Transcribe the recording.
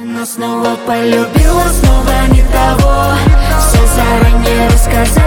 Но снова полюбила, снова не того. Все заранее рассказала.